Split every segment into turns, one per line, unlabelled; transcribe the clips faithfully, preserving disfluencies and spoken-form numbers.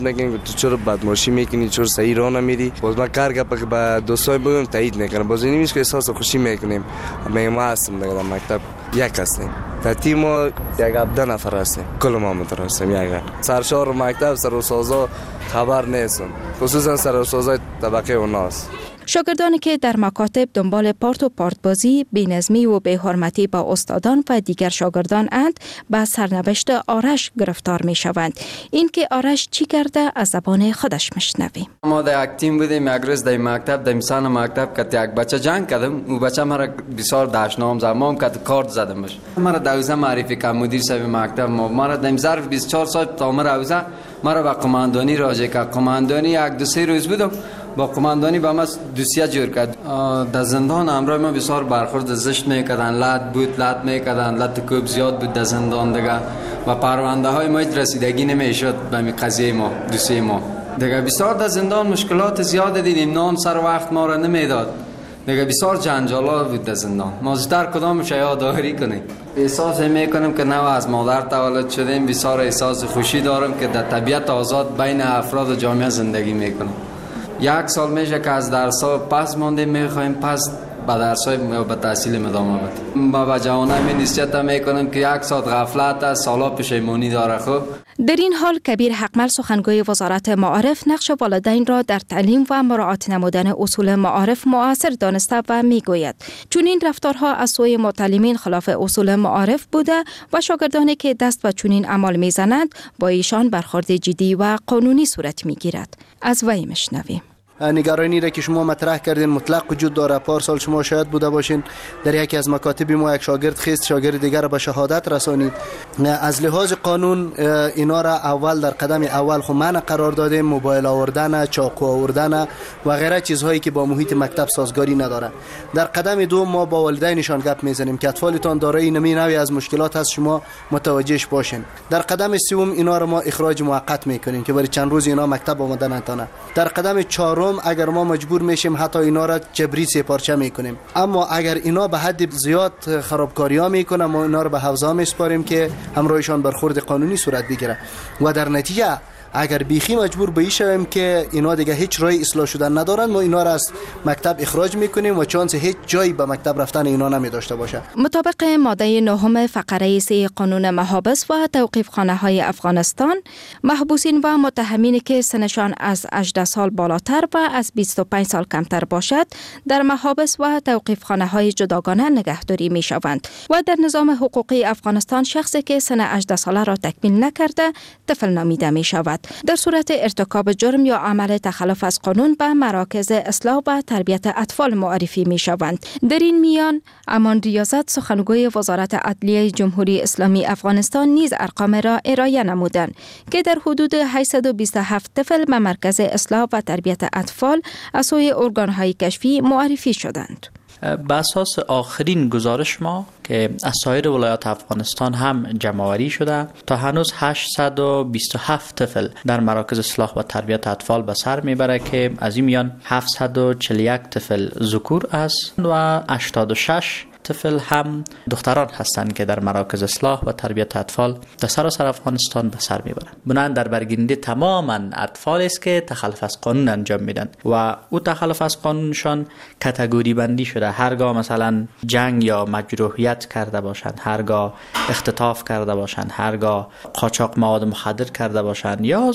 نگیم تو چرا بدماشی میکنی، چرا صحیح راه نمیری. باز من کار گپ که با دوستای بودم تایید میکنم، باز نمیشه که احساس خوشی میکنیم. ما هستم در مکتب یک هستیم، در تیم ما یک هفده نفر هستیم، کل ما متراسیم یک سرشار مکتب سر استادا خبر نیستن، خصوصا سر استادای طبقه اوناست.
شاگردانی که در مکاتب دنبال پارت و پارت بازی، بی‌نظمی و بی‌حرمتی با استادان و دیگر شاگردان اند، به سرنوشت آرش گرفتار می شوند. این که آرش چی کرده از زبان خودش میشنویم.
ما در یک تیم بودیم، یک روز در مکتب در میسان مکتب که یک بچه جنگ کردم، او بچه مرا بسیار دشنام زد، ما هم که کارت زدم بش. مرا دوزه معرفی کرد مدیر صاحب مکتب، ما مرا در ظرف بیست و چهار ساعت تا مرا دوزه مرا به قماندانی راجع کرد. قماندانی یک دو سه روز بودم با قماندانی با ما دوسیه جور کرد. در زندان همراه ما بسیار برخورد زشت میکردن، لط بود، لط میکردن، لط کوب زیاد بود در زندان دیگه و پرونده های ما رسیدگی نمیشد به می قضیه ما دوسیه ما دیگه. بسیار در زندان مشکلات زیاد دیدیم، نان سر وقت ما را نمیداد دیگه، بسیار جنجالا بود در زندان. ما زودتر کدامش یادآوری کنیم. احساس میکنم که نو از مادر تولد شدیم، بسیار احساس خوشی دارم که در طبیعت آزاد بین افراد و جامعه زندگی میکنم. یک سال میشه که از درس‌ها پس ماندیم، میخوایم پس به درس‌های به تحصیل ادامه بدیم. با جوانان می نصیحت میکنم که یک ساعت غفلت است، سالا پشیمانی داره. خوب
در این حال کبیر حقمل سخنگوی وزارت معارف نقش والدین را در تعلیم و مراعات نمودن اصول معارف مؤثر دانسته و میگوید چون این رفتارها از سوی معلمین خلاف اصول معارف بوده و شاگردانی که دست به چنین اعمال میزنند با ایشان برخورد جدی و قانونی صورت میگیرد. از وی میشنویم.
نگرانی را که شما مطرح کردین مطلق وجود داره. پارسال شما شاید بوده باشین در یکی از مکاتب ما یک شاگرد خیست شاگرد دیگر را به شهادت رسانید. از لحاظ قانون اینا را اول در قدم اول خو منع قرار دادیم، موبایل آوردن، چاقو آوردن و غیره چیزهایی که با محیط مکتب سازگاری نداره. در قدم دوم ما با والدینشان گپ میزنیم که اطفالتان دارای نمی نوعی از مشکلات هست، شما متوجهش باشین. در قدم سوم اینا را ما اخراج موقت میکنیم که برای چند روز اینا مکتب آمدن نتونه. در قدم چهارم اگر ما مجبور میشیم حتی اینا را جبری سه پارچه میکنیم. اما اگر اینا به حد زیاد خرابکاری ها میکنه ما اینا را به حوزه میسپاریم که همراهشان برخورد قانونی صورت بگیره و در نتیجه اگر بیخی مجبور به این شویم که اینا دیگه هیچ راه اصلاح شدن ندارن، ما اینا را از مکتب اخراج میکنیم و چانس هیچ جایی به مکتب رفتن اینا نمی داشته باشه.
مطابق ماده نهم فقره سه قانون محابس و توقیفخانه های افغانستان، محبوسین و متهمین که سنشان از هجده سال بالاتر و از بیست و پنج سال کمتر باشد در محابس و توقیفخانه های جداگانه نگهداری می شوند و در نظام حقوقی افغانستان شخصی که سن هجده ساله را تکمیل نکرده طفل نامیده می شود. در صورت ارتکاب جرم یا عمل تخلف از قانون به مراکز اصلاح و تربیت اطفال معرفی می شوند. در این میان امان ریاضت سخنگوی وزارت عدلیه جمهوری اسلامی افغانستان نیز ارقام را ارائه نمودند که در حدود هشتصد و بیست و هفت طفل به مرکز اصلاح و تربیت اطفال از سوی ارگان‌های کشفی معرفی شدند.
به اساس آخرین گزارش ما که از سایر ولایات افغانستان هم جمع‌آوری شده، تا هنوز هشتصد و بیست و هفت طفل در مراکز اصلاح و تربیت اطفال به سر میبره که از این میان هفتصد و چهل و یک طفل ذکور است و هشتاد و شش طفل هم دختران هستند که در مراکز اصلاح و تربیت اطفال در سراسر افغانستان به سر میبرند. بنابراین در برگیرنده تماما اطفال است که تخلف از قانون انجام میدن و او تخلف از قانونشان کاتگوری بندی شده. هرگاه مثلا جنگ یا مجروحیت کرده باشند، هرگاه اختطاف کرده باشند، هرگاه قاچاق مواد مخدر کرده باشند یا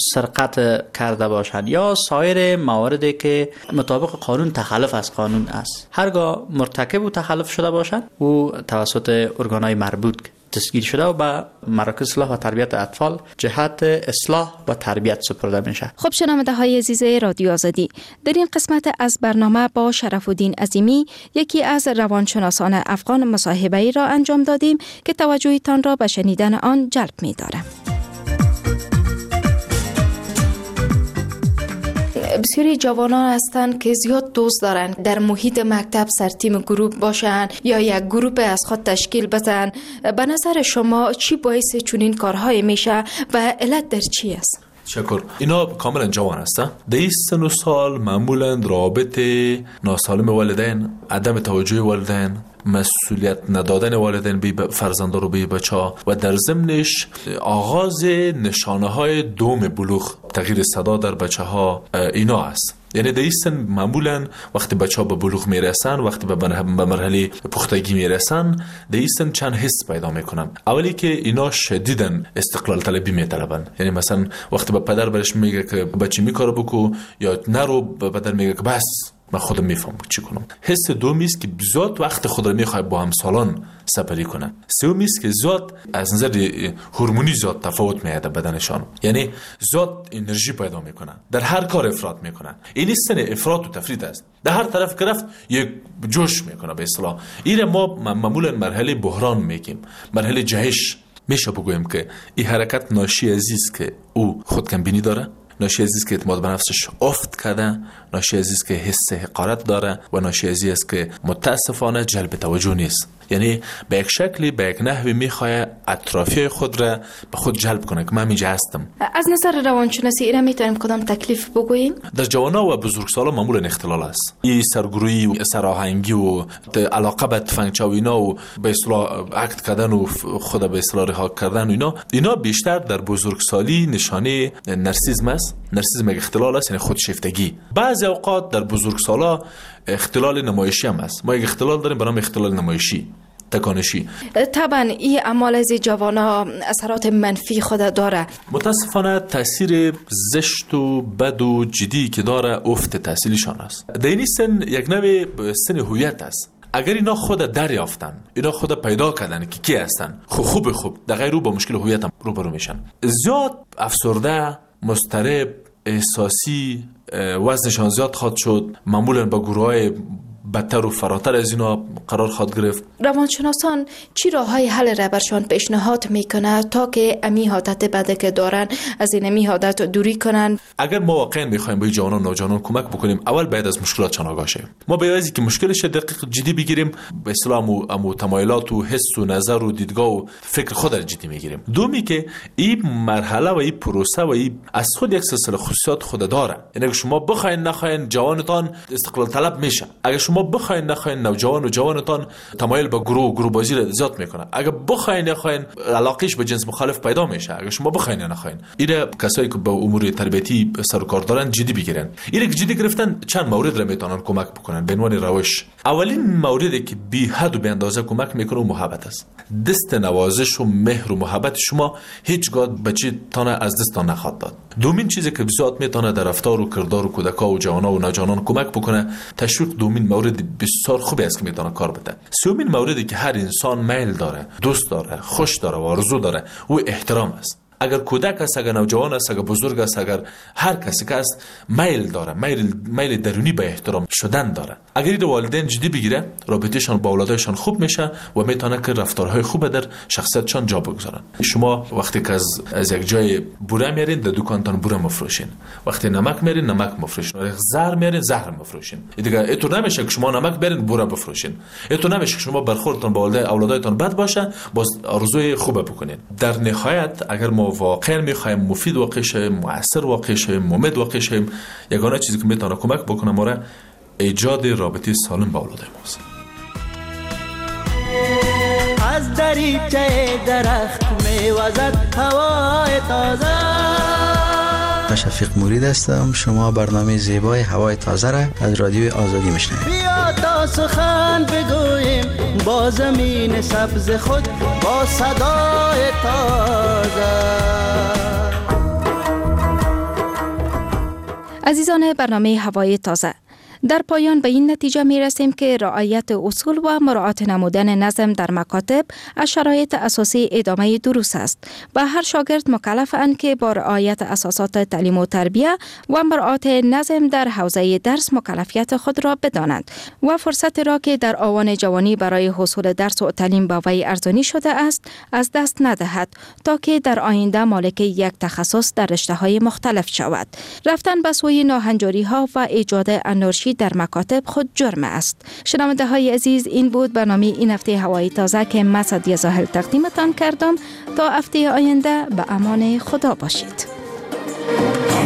سرقت کرده باشند یا سایر مواردی که مطابق قانون تخلف از قانون است، هرگاه مرتکب و تخلف شده باشند او توسط ارگان‌های مربوط دستگیر شده و به مراکز اصلاح و تربیت اطفال جهت اصلاح و تربیت سپرده میشه.
خب شنونده های عزیز رادیو آزادی، در این قسمت از برنامه با شرف‌الدین عظیمی یکی از روانشناسان افغان مصاحبه‌ای را انجام دادیم که توجهتان را به شنیدن آن جلب می‌دارم. بسیاری جوانان هستند که زیاد دوست دارند در محیط مکتب سر تیم گروه باشند یا یک گروه از خود تشکیل بدن. به نظر شما چی باعث چنین کارهای میشه و علت در چی است؟
شکر. اینا کاملا جوان هستن. در این سن و سال معمولا رابط ناسالم والدین، عدم توجه والدین، مسئولیت ندادن والدین به فرزندان و به بچه‌ها و در ضمنش آغاز نشانه های دوم بلوغ تغییر صدا در بچه ها اینا است. یعنی در این سن معمولا وقتی بچه ها به بلوغ میرسن، وقتی به مرحله پختگی میرسن، در این سن چند حس پیدا میکنن. اولی که اینا شدیدن استقلال طلبی میطلبن. یعنی مثلا وقتی به پدر برش میگه که بچه میکاره بکو یا نرو، به پدر میگه که بس من خودم میفهم چی کنم. حس دومی است که زیاد وقت خود را میخواد با همسالان سپری کنه. سومی است که زیاد از نظر هورمونی زیاد تفاوت میاد بدنشان، یعنی زیاد انرژی پیدا میکنه، در هر کار افراط میکنه. این سن افراط و تفرید است، در هر طرف گرفت یک جوش میکنه. به اصطلاح این ما معمولا مرحله بحران میگیم، مرحله جهش. میشه بگویم که این حرکت ناشی از است که او خودکمبینی داره، ناشی از است که اعتماد به نفسش افت کرده، ناشی از است که حس حقارت داره و ناشی از است که متاسفانه جلب توجه نیست. یعنی به یک شکلی به یک نحوی میخواه اطرافی خود را به خود جلب کنه که من اینجا هستم.
از نظر روانشناسی اینا میتونیم کدام تکلیف بگوییم؟ در
جوانا و بزرگسالا معمولا اختلال است. این سرگرویی و سراهنگی و علاقه به تفنگچه و اینا و به اصطلاح عقد کردن و خود به اصطلاح رها کردن و اینا اینا بیشتر در بزرگسالی نشانه نرسیسم است. نرسیسم یک اختلال است، یعنی خودشیفتگی. بعضی اوقات در بزرگسالا اختلال نمایشی هم است. ما یک اختلال داریم به نام اختلال نمایشی، تکانشی.
طبعا این اعمال از جوانا اثرات منفی خود داره.
متاسفانه تاثیر زشت و بد و جدی که داره افت تحصیلیشان است. در این سن یک نوع سن هویت است. اگر اینا خود دریافتن، اینا خود پیدا کردن که کی هستن، خوب خوب خوب در غیر رو با مشکل هویت هم روبرو میشن. زیاد افسرده، مضطرب، احساسی، وزنشان زیاد خواهد شد، معمولا با گروه‌های بدتر و فراتر از اینا قرار خواهد گرفت.
روانشناسان چی راههای حل را برشان پیشنهاد میکنه تا که امی حالت بده که دارن از این امی حالت دوری کنن؟
اگر ما واقعا میخوایم به جوانان و نوجوانان کمک بکنیم، اول باید از مشکلات آگاه شیم. ما باید از اینکه مشکلش دقیق جدی بگیریم، به اصطلاح امو تمایلات و حس و نظر و دیدگاه و فکر خود را جدی میگیریم. دومی که این مرحله و این پروسه و این از خود یک سلسله خصوصیات خود داره. یعنی اگه شما بخواید نخواید جوانتان استقلال طلب میشه. اگه شما بخواین نخواین نوجوان و جوانتان تمایل به گروه گروه بازی را زیاد میکنه. اگه بخواین نخواین علاقش به جنس مخالف پیدا میشه. اگه شما بخواین نخواین، اینا کسایی که به امور تربیتی سر و کار دارن جدی بگیرن. اینا که جدی گرفتن چند مورد را میتونن کمک بکنن به عنوان روش. اولین موردی که بی حد و بی اندازه کمک میکنه محبت است. دست نوازش و مهر و محبت شما هیچگاه بچه‌تان از دستتان نخواهد داد. دومین چیزی که بسیار میتونه در رفتار و کردار و کودکا و جوانا و نوجوانان کمک بکنه تشویق. دومین مورد بسیار خوبی است که میتونه کار بده. سومین موردی که هر انسان میل داره، دوست داره، خوش داره و آرزو داره و احترام است. اگر کودک است، اگر نوجوان است، اگر بزرگ است، اگر هر کسی که است، میل داره، میل میل درونی به احترام شدن داره. اگر این والدین جدی بگیره، رابطهشان با اولادشان خوب میشه و میتونه که رفتارهای خوب در شخصیتشان جا بگذارن. شما وقتی که از از یک جای بوره میارین، در دکانتان بوره مفروشین. وقتی نمک میارین، نمک مفروشین. وقتی زهر میارین، زهر مفروشین. دیگه اینطور نمیشه که شما نمک بیارین بوره بفروشین. اینطور نمیشه که شما برخوردتان با اولادتان بد باشه، باز آرزوی خوب بکنین. در نهایت اگر ما واقعا میخوایم مفید واقع شیم، مؤثر واقع شیم، ممد واقع شیم، یگانه چیزی که میتونه کمک بکنه ما را ایجاد رابطه سالم با اولاد ماست.
از دریچه درخت میوزد هوای تازه.
شفیق مرید هستم. شما برنامه زیبای هوای تازه را از رادیوی آزادی میشنوید.
بیا تا سخن بگوییم با زمین سبز خود، با صدای تازه.
عزیزان برنامه هوای تازه، در پایان به این نتیجه می رسیم که رعایت اصول و مراعات نمودن نظم در مکاتب از شرایط اساسی ادامه دروس است و هر شاگرد مکلف اند که با رعایت اساسات تعلیم و تربیه و مراعات نظم در حوزه درس مکلفیت خود را بدانند و فرصت را که در آوان جوانی برای حصول درس و تعلیم با وی ارزانی شده است از دست ندهد تا که در آینده مالک یک تخصص در رشته‌های مختلف شود. رفتن به سوی ناهنجاری ها و ایجاد انارشی در مکاتب خود جرم است. شنونده های عزیز، این بود برنامه این هفته هوای تازه که من سعدیه زاهل تقدیمتان کردم. تا هفته آینده به امان خدا باشید.